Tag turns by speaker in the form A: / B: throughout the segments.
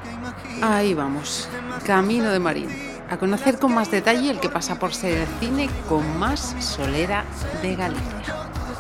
A: Ahí vamos, camino de Marín, a conocer con más detalle el que pasa por ser el cine con más solera de Galicia.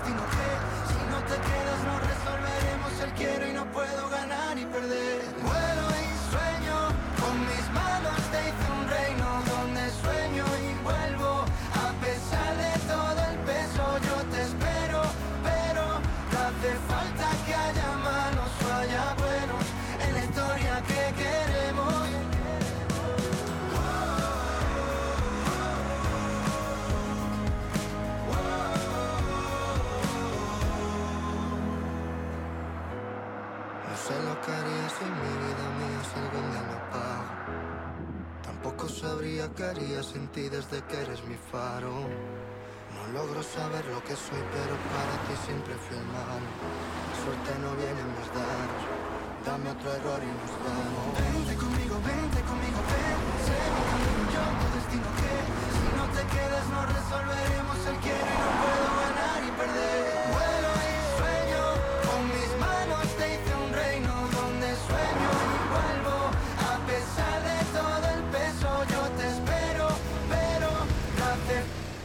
B: ¿Qué haría sin ti desde que eres mi faro? No logro saber lo que soy, pero para ti siempre fui el malo. La suerte no viene en mis dados. Dame otro error y nos vamos. Vente conmigo, ven. Sé mi camino, yo tu destino que si no te quedas no resolveremos el quiero y no puedo ganar y perder. Vuelo y sueño, con mis manos te hice un reino donde sueño y vuelvo. A pesar de todo el peso yo te espero, pero no hace.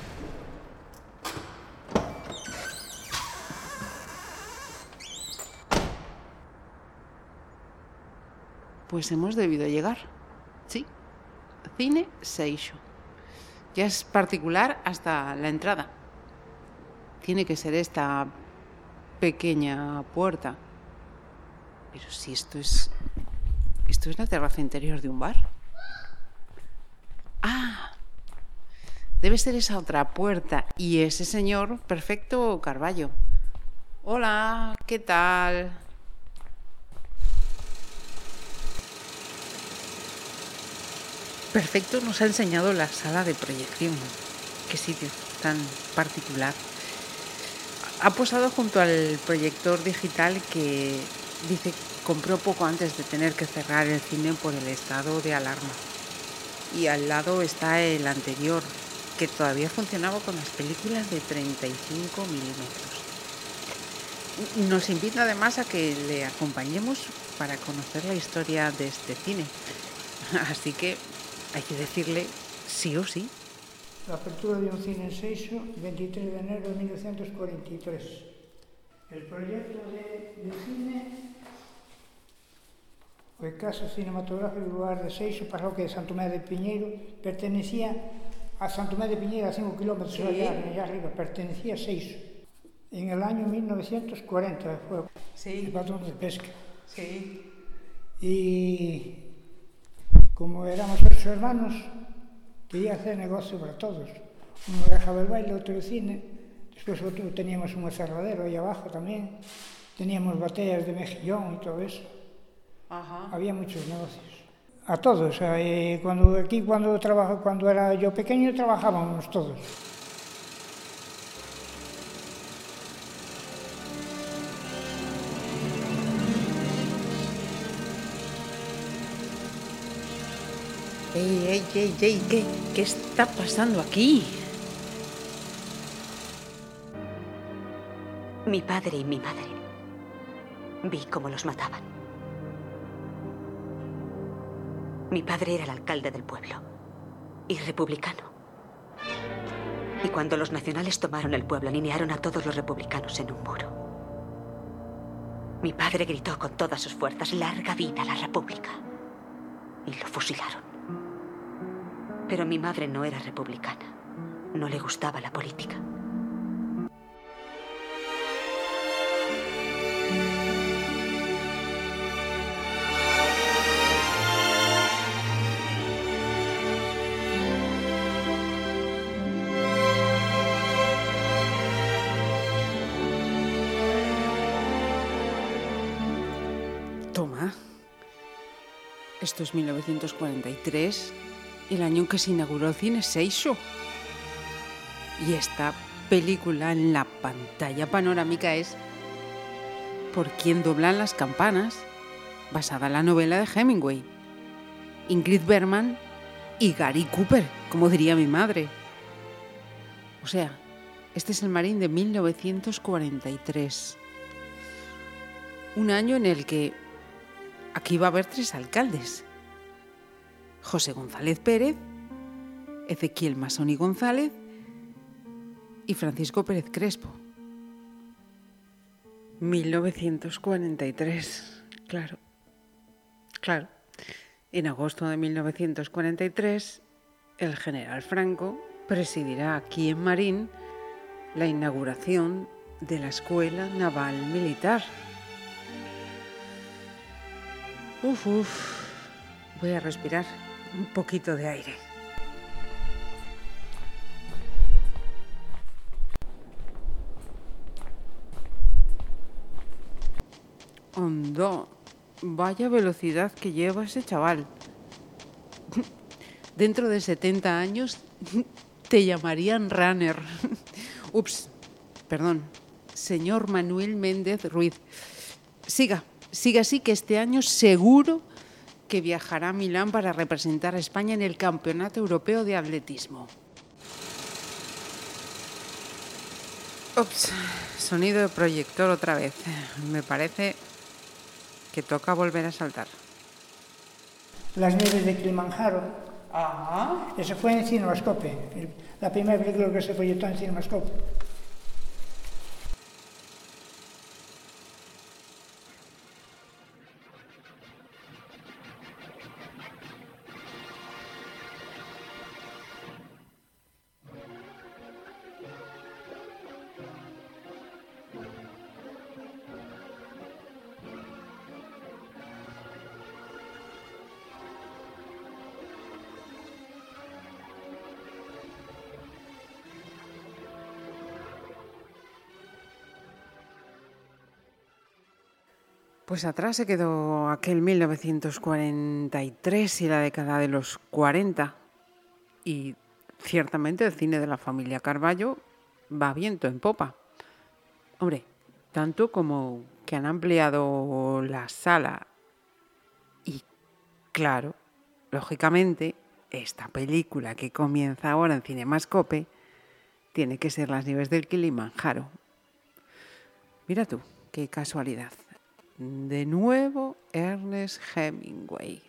A: Pues hemos debido llegar. Sí, Cine Seixo. Ya es particular hasta la entrada. Tiene que ser esta pequeña puerta. Pero si esto es la terraza interior de un bar. Ah, debe ser esa otra puerta y ese señor Perfecto Carballo. Hola, ¿qué tal? Perfecto nos ha enseñado la sala de proyección. Qué sitio tan particular. Ha posado junto al proyector digital que dice compró poco antes de tener que cerrar el cine por el estado de alarma. Y al lado está el anterior, que todavía funcionaba con las películas de 35 milímetros. Nos invita además a que le acompañemos para conocer la historia de este cine. Así que hay que decirle sí o sí.
C: La apertura de un cine en Seixo, 23 de enero de 1943. El proyecto de cine fue Casa Cinematográfica del lugar de Seixo, parroquia de Santo Tomé de Piñeiro, pertenecía a Santo Tomé de Piñeiro, a 5 kilómetros allá arriba, pertenecía a Seixo. En el año 1940 fue el patrón de pesca.
A: Sí.
C: Y como éramos 8 hermanos, quería hacer negocio para todos. Uno dejaba el baile, otro el cine. Después otro, teníamos un aserradero ahí abajo también. Teníamos bateas de mejillón y todo eso.
A: Ajá.
C: Había muchos negocios. A todos. Cuando era yo pequeño trabajábamos todos.
A: ¡Ey! ¿Qué está pasando aquí?
D: Mi padre y mi madre. Vi cómo los mataban. Mi padre era el alcalde del pueblo y republicano. Y cuando los nacionales tomaron el pueblo, alinearon a todos los republicanos en un muro. Mi padre gritó con todas sus fuerzas: ¡Larga vida a la República! Y lo fusilaron. Pero mi madre no era republicana. No le gustaba la política.
A: Toma. Esto es 1943, el año en que se inauguró el Cine Seixo. Y esta película en la pantalla panorámica es Por quien doblan las campanas, basada en la novela de Hemingway. Ingrid Bergman y Gary Cooper, como diría mi madre. O sea, este es el Marín de 1943. Un año en el que aquí va a haber 3 alcaldes. José González Pérez, Ezequiel Masoni González y Francisco Pérez Crespo. 1943, claro. En agosto de 1943, el general Franco presidirá aquí en Marín la inauguración de la Escuela Naval Militar. Voy a respirar un poquito de aire. Hondo, vaya velocidad que lleva ese chaval. Dentro de 70 años te llamarían runner. Ups, perdón. Señor Manuel Méndez Ruiz. Siga así, que este año seguro que viajará a Milán para representar a España en el Campeonato Europeo de Atletismo. Ups, sonido de proyector otra vez. Me parece que toca volver a saltar.
C: Las nieves de Kilimanjaro. Eso fue en Cinemascope, la primera película que se proyectó en Cinemascope.
A: Pues atrás se quedó aquel 1943 y la década de los 40. Y ciertamente el cine de la familia Carballo va viento en popa. Hombre, tanto como que han ampliado la sala. Y claro, lógicamente, esta película que comienza ahora en Cinemascope tiene que ser Las nieves del Kilimanjaro. Mira tú, qué casualidad. De nuevo, Ernest Hemingway.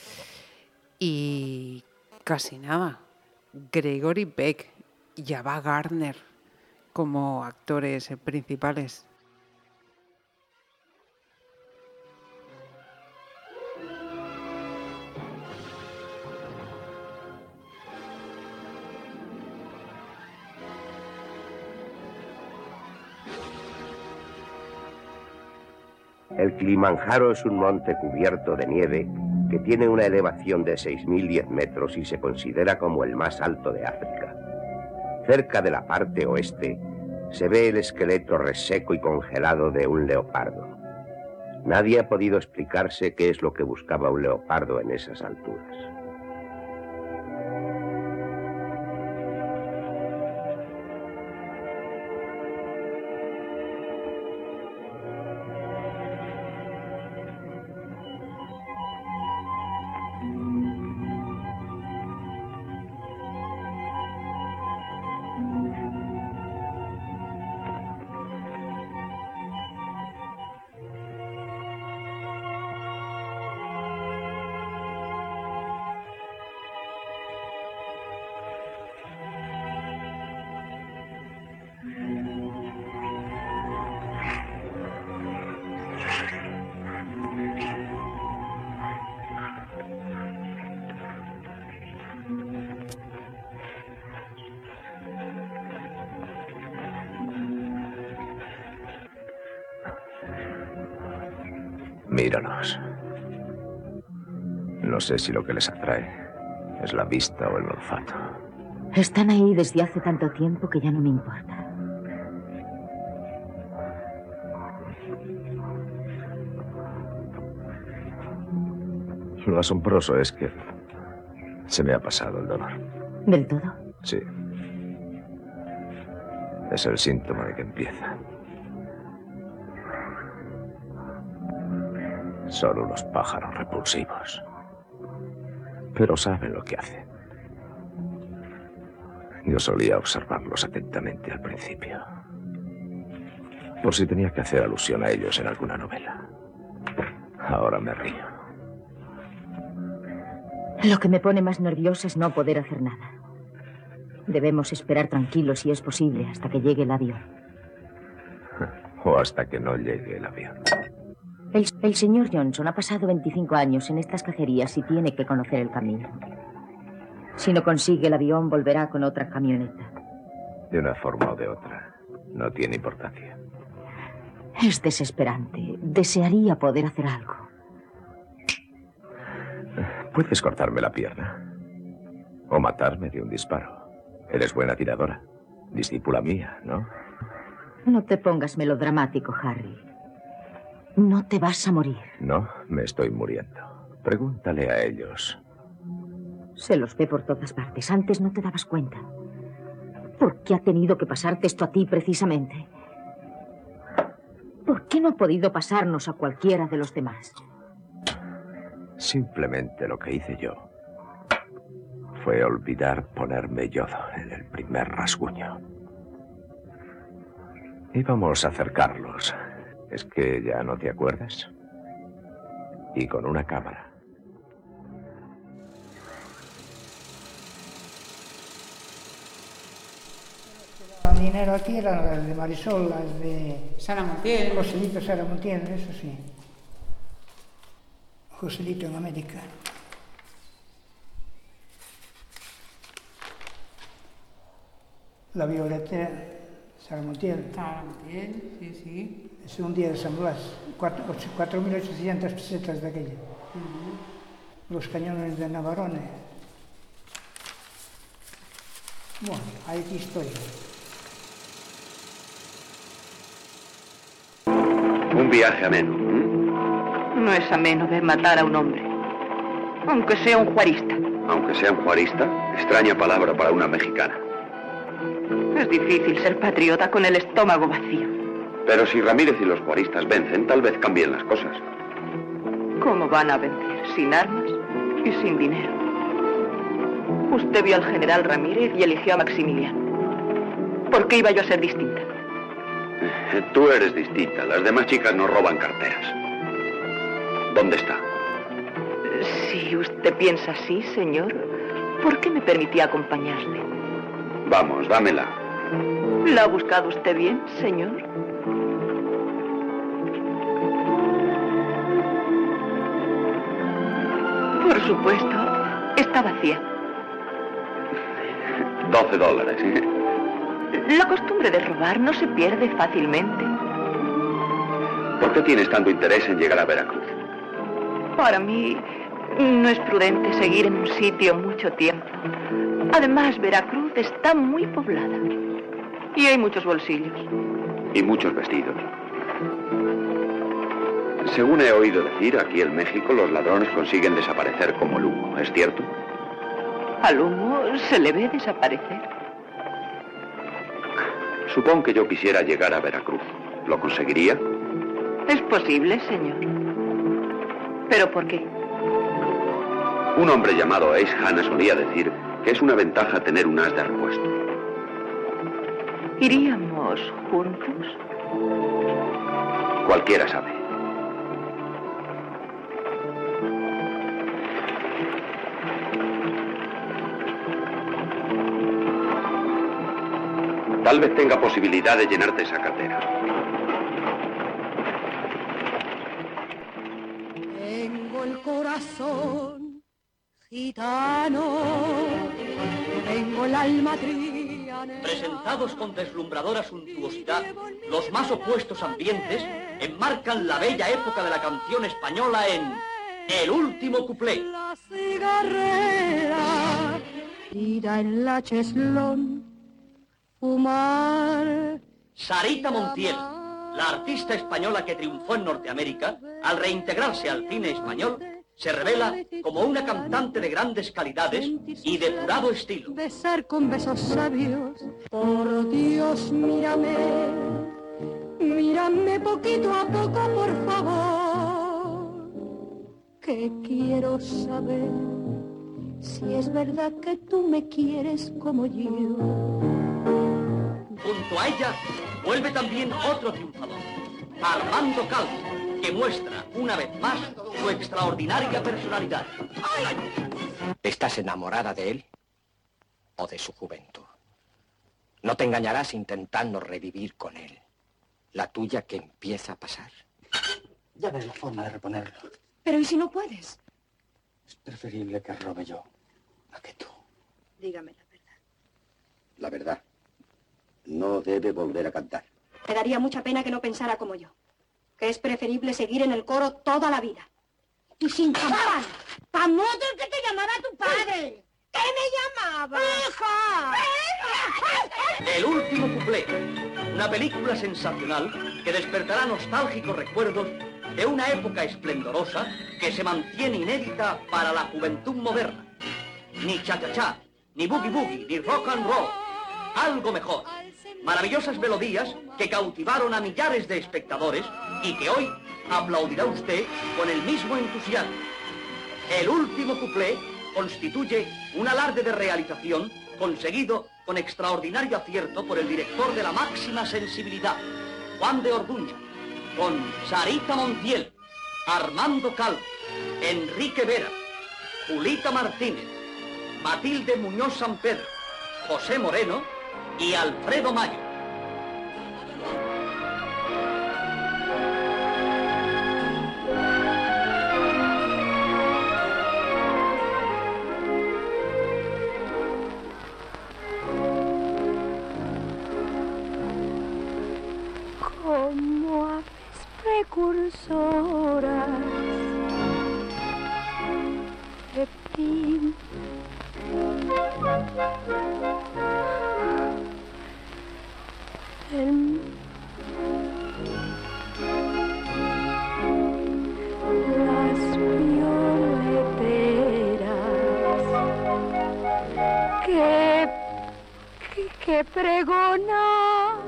A: Y casi nada, Gregory Peck y Ava Gardner como actores principales.
E: El Kilimanjaro es un monte cubierto de nieve que tiene una elevación de 6.010 metros y se considera como el más alto de África. Cerca de la parte oeste se ve el esqueleto reseco y congelado de un leopardo. Nadie ha podido explicarse qué es lo que buscaba un leopardo en esas alturas.
F: Míranos. No sé si lo que les atrae es la vista o el olfato.
G: Están ahí desde hace tanto tiempo que ya no me importa.
F: Lo asombroso es que se me ha pasado el dolor.
G: ¿Del todo?
F: Sí. Es el síntoma de que empieza. Son unos pájaros repulsivos. Pero saben lo que hacen. Yo solía observarlos atentamente al principio. Por si tenía que hacer alusión a ellos en alguna novela. Ahora me río.
G: Lo que me pone más nerviosa es no poder hacer nada. Debemos esperar tranquilos, si es posible, hasta que llegue el avión.
F: O hasta que no llegue el avión.
G: El señor Johnson ha pasado 25 años en estas cacerías y tiene que conocer el camino. Si no consigue el avión, volverá con otra camioneta.
F: De una forma o de otra, no tiene importancia.
G: Es desesperante. Desearía poder hacer algo.
F: Puedes cortarme la pierna. O matarme de un disparo. Eres buena tiradora. Discípula mía, ¿no?
G: No te pongas melodramático, Harry. No te vas a morir.
F: No, me estoy muriendo. Pregúntale a ellos.
G: Se los ve por todas partes. Antes no te dabas cuenta. ¿Por qué ha tenido que pasarte esto a ti precisamente? ¿Por qué no ha podido pasarnos a cualquiera de los demás?
F: Simplemente lo que hice yo fue olvidar ponerme yodo en el primer rasguño. Íbamos a acercarlos. ¿Es que ya no te acuerdas? Y con una cámara.
C: El dinero aquí eran las de Marisol, las de
A: Sara Montiel.
C: Joselito, Sara Montiel, eso sí. Joselito en América. La Violeta, Sara Montiel.
A: Sara Montiel, sí, sí.
C: Es un día de San Blas, 4.800 pesetas de aquella. Los cañones de Navarone. Bueno, hay aquí historia.
H: Un viaje ameno.
I: No es ameno ver matar a un hombre, aunque sea un juarista.
H: Aunque sea un juarista, extraña palabra para una mexicana.
I: Es difícil ser patriota con el estómago vacío.
H: Pero si Ramírez y los juaristas vencen, tal vez cambien las cosas.
I: ¿Cómo van a vencer? Sin armas y sin dinero. Usted vio al general Ramírez y eligió a Maximiliano. ¿Por qué iba yo a ser distinta?
H: Tú eres distinta. Las demás chicas no roban carteras. ¿Dónde está?
I: Si usted piensa así, señor, ¿por qué me permitía acompañarle?
H: Vamos, dámela.
I: ¿La ha buscado usted bien, señor? Por supuesto, está vacía.
H: $12.
I: La costumbre de robar no se pierde fácilmente.
H: ¿Por qué tienes tanto interés en llegar a Veracruz?
I: Para mí no es prudente seguir en un sitio mucho tiempo. Además, Veracruz está muy poblada. Y hay muchos bolsillos.
H: Y muchos vestidos. Según he oído decir, aquí en México los ladrones consiguen desaparecer como el humo. ¿Es cierto?
I: Al humo se le ve desaparecer.
H: Supón que yo quisiera llegar a Veracruz. ¿Lo conseguiría?
I: Es posible, señor. ¿Pero por qué?
H: Un hombre llamado Ace Hanna solía decir que es una ventaja tener un as de repuesto.
I: ¿Iríamos juntos?
H: Cualquiera sabe. Tal vez tenga posibilidad de llenarte esa cartera.
J: Tengo el corazón gitano, tengo el alma trianera.
K: Presentados con deslumbradora suntuosidad, los más opuestos ambientes enmarcan la bella época de la canción española en El último cuplé.
J: La cigarrera tira en la cheslón, fumar.
K: Sarita Montiel, la artista española que triunfó en Norteamérica, al reintegrarse al cine español, se revela como una cantante de grandes calidades y depurado estilo.
J: Besar con besos sabios, por Dios, mírame, mírame poquito a poco, por favor, que quiero saber si es verdad que tú me quieres como yo.
K: Junto a ella vuelve también otro triunfador, Armando Calvo, que muestra una vez más su extraordinaria personalidad. ¡Ay!
L: ¿Estás enamorada de él o de su juventud? No te engañarás intentando revivir con él la tuya que empieza a pasar.
M: Ya ves la forma de reponerlo.
N: Pero ¿y si no puedes?
M: Es preferible que robe yo a que tú.
N: Dígame la verdad.
E: La verdad. No debe volver a cantar.
N: Me daría mucha pena que no pensara como yo. Que es preferible seguir en el coro toda la vida. Y sin campana.
J: ¡Pamoto, que te llamaba tu padre! ¿Qué me llamaba? ¡Hija!
K: El último cuplé, una película sensacional que despertará nostálgicos recuerdos de una época esplendorosa que se mantiene inédita para la juventud moderna. Ni cha-cha-cha, ni boogie-boogie, ni rock and roll. Algo mejor. Maravillosas melodías que cautivaron a millares de espectadores y que hoy aplaudirá usted con el mismo entusiasmo. El último cuplé constituye un alarde de realización conseguido con extraordinario acierto por el director de la máxima sensibilidad, Juan de Orduña, con Sarita Montiel, Armando Calvo, Enrique Vera, Julita Martínez, Matilde Muñoz San Pedro, José Moreno y Alfredo Mayo.
J: Como aves precursoras de fin. Las violeteras que pregona.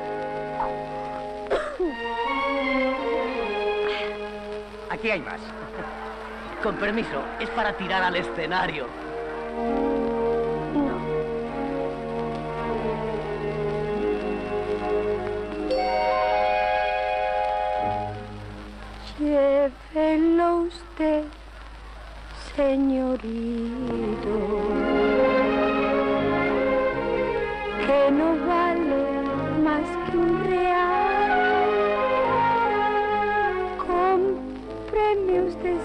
O: Aquí hay más. Con permiso, es para tirar al escenario.
J: Llévelo usted, señorito, que no vale más que un real. Cómpreme usted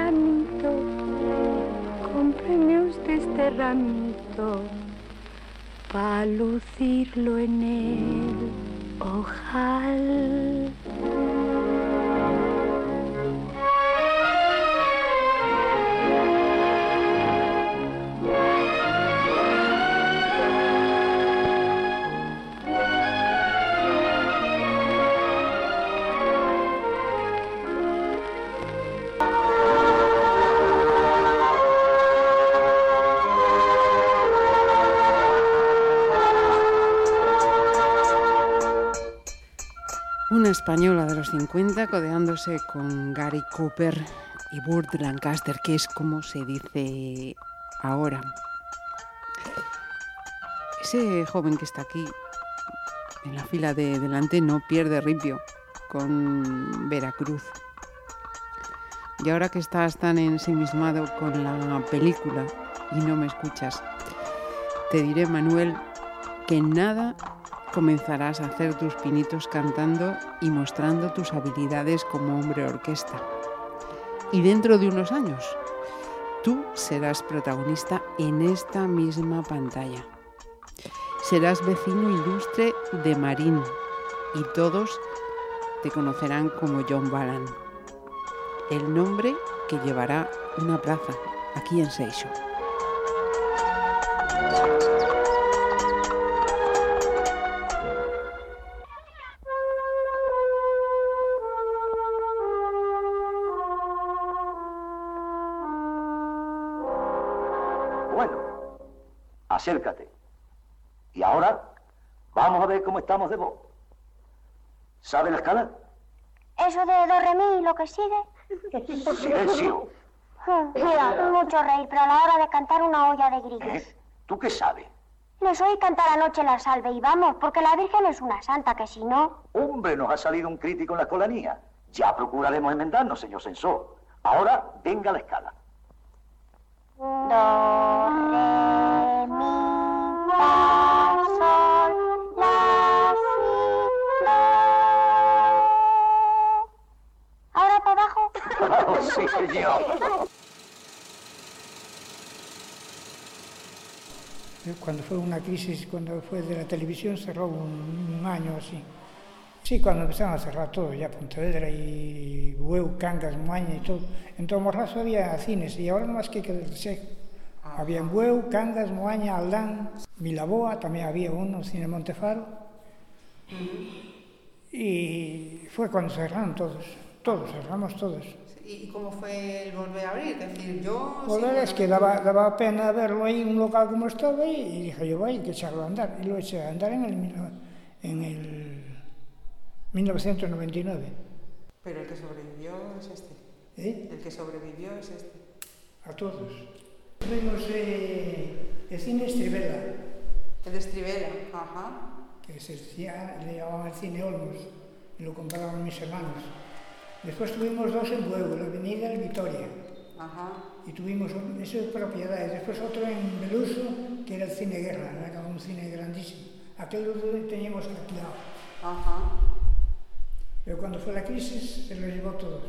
J: este ramito, pa' lucirlo en el ojal.
A: Una española de los 50 codeándose con Gary Cooper y Burt Lancaster, que es como se dice ahora. Ese joven que está aquí en la fila de delante no pierde ripio con Veracruz. Y ahora que estás tan ensimismado con la película y no me escuchas, te diré, Manuel, que en nada comenzarás a hacer tus pinitos cantando y mostrando tus habilidades como hombre orquesta. Y dentro de unos años, tú serás protagonista en esta misma pantalla. Serás vecino ilustre de Marín y todos te conocerán como John Ballan, el nombre que llevará una plaza aquí en Seixo.
P: Acércate. Y ahora vamos a ver cómo estamos de voz. ¿Sabe la escala?
Q: Eso de do, re, mi, lo que sigue.
P: Silencio.
Q: Mira, mucho reír, pero a la hora de cantar una olla de grillos.
P: ¿Tú qué sabes?
Q: Les oí cantar anoche la salve y vamos, porque la Virgen es una santa, que si no...
P: Hombre, nos ha salido un crítico en la escolanía. Ya procuraremos enmendarnos, señor censor. Ahora, venga la escala.
Q: Do, re, mi, fa, sol, la, si, do. ¿Ahora para abajo?
P: Sí, señor.
C: Cuando fue una crisis, cuando fue de la televisión, cerró un año así. Sí, cuando empezaron a cerrar todo, ya Pontevedra y Bueu, Cangas, Moaña y todo. En todo Morrazo había cines y ahora no más que del Seco. Había en Bueu, Cangas, Moaña, Aldán, Vilaboa, también había uno, Cine Montefaro. Y fue cuando cerraron todos, cerramos todos.
A: ¿Y cómo fue el volver a abrir? Es decir, yo...
C: Volver es que daba pena verlo ahí en un local como estaba y dije yo, hay que echarlo a andar. Y lo eché a andar en el 1999.
A: Pero el que sobrevivió es este.
C: ¿Eh?
A: El que sobrevivió es este.
C: A todos. Tuvimos el cine Estribela.
A: El de Estribela, ajá.
C: Que le llamaban el cine Olmos y lo compraban mis hermanos. Después tuvimos dos en Bueu, la Avenida El Vitoria.
A: Ajá.
C: Y tuvimos eso de propiedades. Después otro en Beluso, que era el Cine Guerra, era un cine grandísimo. Aquel lo teníamos alquilado.
A: Ajá.
C: Pero cuando fue la crisis, se los llevó todos.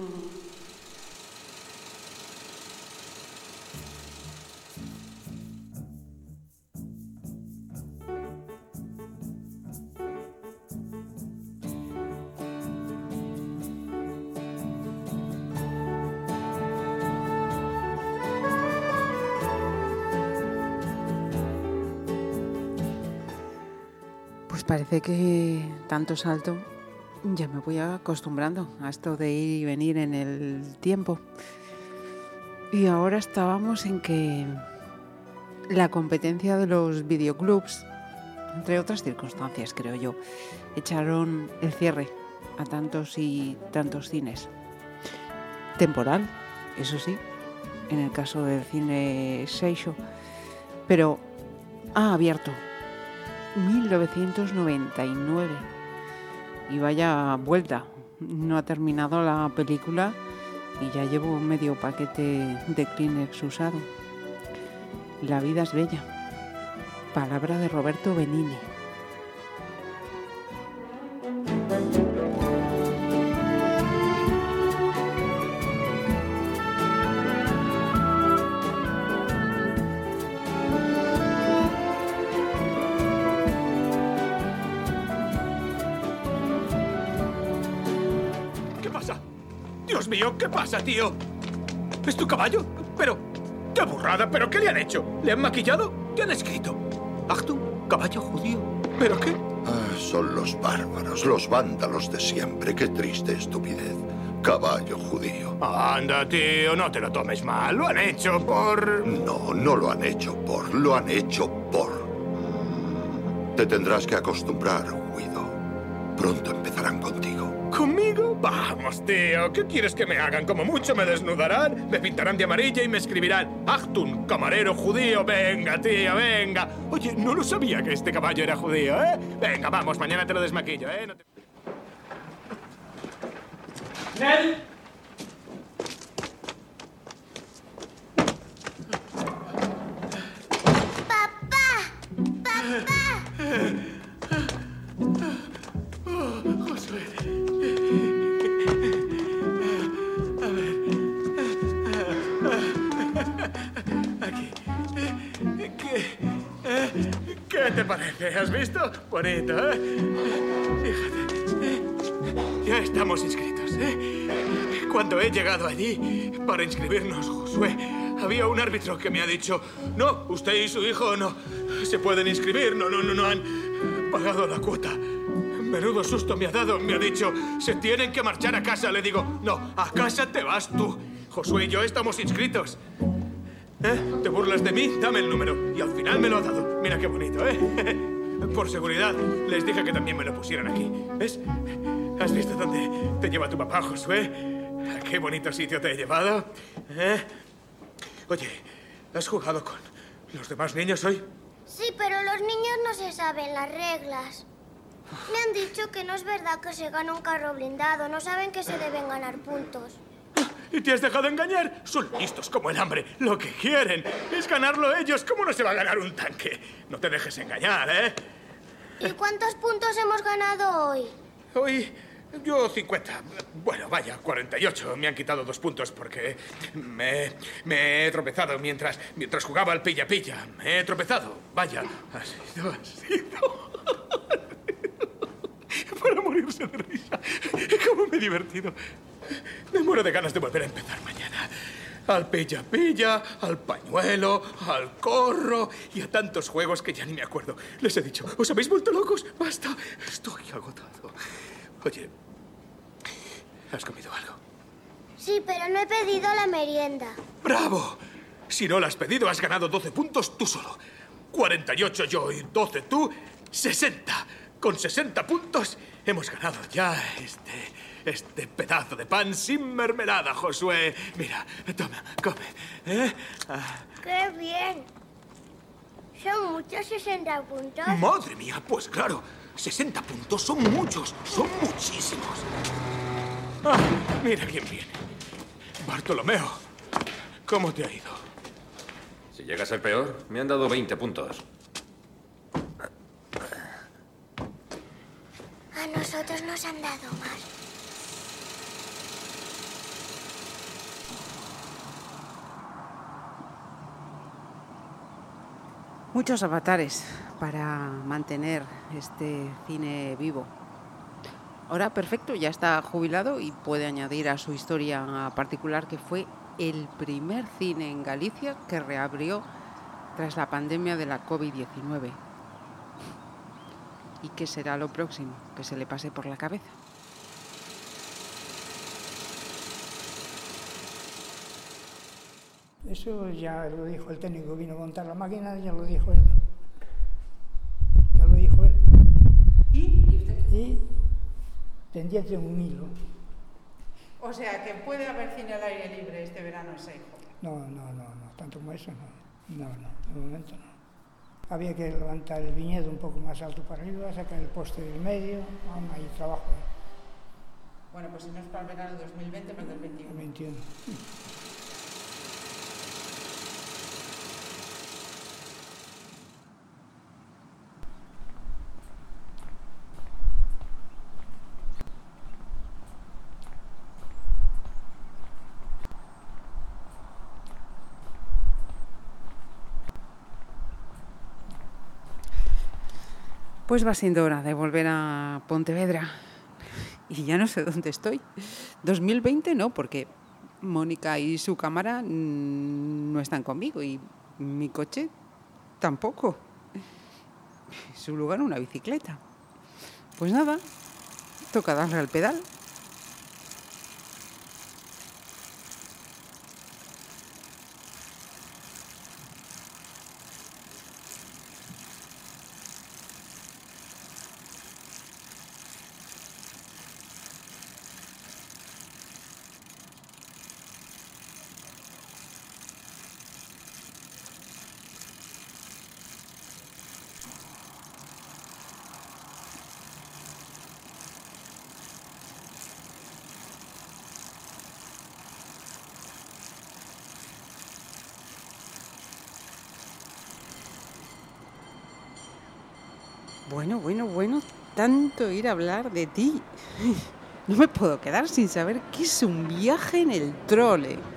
A: Pues parece que tanto salto ya me voy acostumbrando a esto de ir y venir en el tiempo. Y ahora estábamos en que la competencia de los videoclubs, entre otras circunstancias creo yo, echaron el cierre a tantos y tantos cines. Temporal, eso sí, en el caso del cine Seixo, pero ha abierto 1999 y vaya vuelta, no ha terminado la película y ya llevo medio paquete de Kleenex usado. La vida es bella, palabra de Roberto Benigni.
R: Dios mío, ¿qué pasa, tío? ¿Es tu caballo? Pero... ¡qué burrada! ¿Pero qué le han hecho? ¿Le han maquillado? ¿Qué han escrito? ¿Achtung, caballo judío? ¿Pero qué?
S: Ah, son los bárbaros, los vándalos de siempre. Qué triste estupidez. Caballo judío.
R: Anda, tío, no te lo tomes mal. Lo han hecho por...
S: No, no lo han hecho por. Lo han hecho por. Te tendrás que acostumbrar, Guido. Pronto empezarán contigo.
R: ¿Conmigo? Vamos, tío. ¿Qué quieres que me hagan? Como mucho me desnudarán, me pintarán de amarilla y me escribirán Achtung, camarero judío. Venga, tío, venga. Oye, no lo sabía que este caballo era judío, ¿eh? Venga, vamos, mañana te lo desmaquillo, ¿eh? No te...
O: ¡Nel!
R: Josué. A ver. Aquí. ¿Qué te parece? ¿Has visto? Bonito, ¿eh? Fíjate. Ya estamos inscritos, ¿eh? Cuando he llegado allí para inscribirnos, Josué, había un árbitro que me ha dicho: no, usted y su hijo no se pueden inscribir, no han pagado la cuota. Menudo susto me ha dado. Me ha dicho: se tienen que marchar a casa. Le digo: no, a casa te vas tú. Josué y yo estamos inscritos. ¿Eh? ¿Te burlas de mí? Dame el número. Y al final me lo ha dado. Mira qué bonito, ¿eh? Por seguridad, les dije que también me lo pusieran aquí. ¿Ves? ¿Has visto dónde te lleva tu papá, Josué? ¿A qué bonito sitio te he llevado? ¿Eh? Oye, ¿has jugado con los demás niños hoy?
Q: Sí, pero los niños no se saben las reglas. Me han dicho que no es verdad que se gana un carro blindado. No saben que se deben ganar puntos.
R: ¿Y te has dejado engañar? Son listos como el hambre. Lo que quieren es ganarlo ellos. ¿Cómo no se va a ganar un tanque? No te dejes engañar, ¿eh?
Q: ¿Y cuántos puntos hemos ganado hoy?
R: Hoy, yo 50. Bueno, vaya, 48. Me han quitado 2 puntos porque me he tropezado mientras jugaba al pilla-pilla. Me he tropezado. Vaya, ha sido. Para morirse de risa. ¿Cómo me he divertido? Me muero de ganas de volver a empezar mañana. Al pilla-pilla, al pañuelo, al corro y a tantos juegos que ya ni me acuerdo. Les he dicho, ¿os habéis vuelto locos? Basta, estoy agotado. Oye, ¿has comido algo?
Q: Sí, pero no he pedido la merienda.
R: ¡Bravo! Si no la has pedido, has ganado 12 puntos tú solo. 48 yo y 12 tú, 60. Con 60 puntos hemos ganado ya este pedazo de pan sin mermelada, Josué. Mira, toma, come.
Q: ¡Qué bien! ¿Son muchos 60 puntos?
R: ¡Madre mía! Pues claro, 60 puntos son muchos, son muchísimos. Ah, mira quién viene. Bartolomeo, ¿cómo te ha ido?
F: Si llega a ser peor, me han dado 20 puntos.
Q: A nosotros nos han dado más.
A: Muchos avatares para mantener este cine vivo. Ahora, perfecto, ya está jubilado y puede añadir a su historia particular que fue el primer cine en Galicia que reabrió tras la pandemia de la COVID-19. ¿Y qué será lo próximo que se le pase por la cabeza?
C: Eso ya lo dijo el técnico que vino a montar la máquina, ya lo dijo él. Ya lo dijo él. Y tendiente un hilo.
A: O sea, que puede haber cine al aire libre este verano en Seijo.
C: No, tanto como eso no, de momento no. Había que levantar el viñedo un poco más alto para arriba, sacar el poste del medio, aún hay trabajo.
A: Bueno, pues si no es para el verano 2020, para el 21.
C: 21.
A: Pues va siendo hora de volver a Pontevedra. Y ya no sé dónde estoy. 2020 no, porque Mónica y su cámara no están conmigo y mi coche tampoco. Su lugar una bicicleta. Pues nada, toca darle al pedal. Bueno, tanto ir a hablar de ti. No me puedo quedar sin saber qué es un viaje en el trole.